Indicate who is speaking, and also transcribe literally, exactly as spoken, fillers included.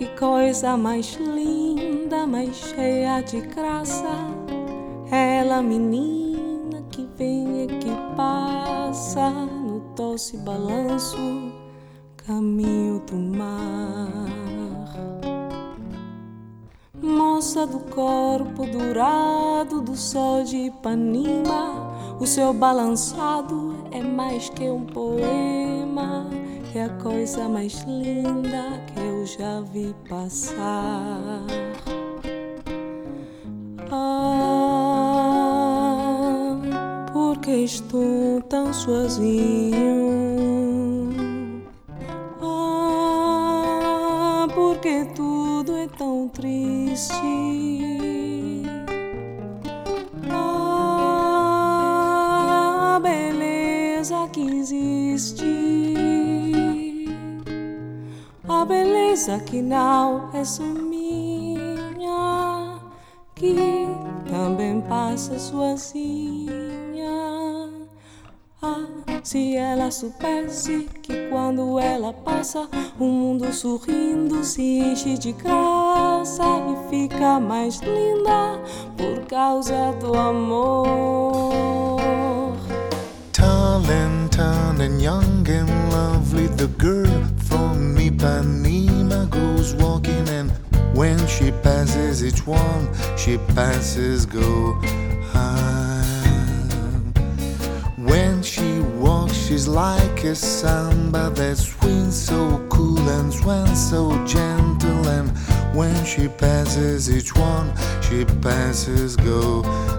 Speaker 1: que coisa mais linda, mais cheia de graça. Ela, menina que vem e que passa no doce balanço, caminho do mar. Moça do corpo dourado do sol de Ipanema, o seu balançado é mais que um poema, é a coisa mais linda que eu já vi passar. Ah, porque estou tão sozinho? Ah, porque tudo é tão triste? Ah, a beleza que existe, a beleza que não é só minha, que também passa sozinha. Ah, se ela soubesse que quando ela passa, o mundo sorrindo se enche de graça e fica mais linda por causa do amor.
Speaker 2: Tall and tan and young and lovely, the girl from Ipanema goes walking, and when she passes each one, she passes go high. When she walks, she's like a samba that swings so cool and swings so gentle, and when she passes each one, she passes go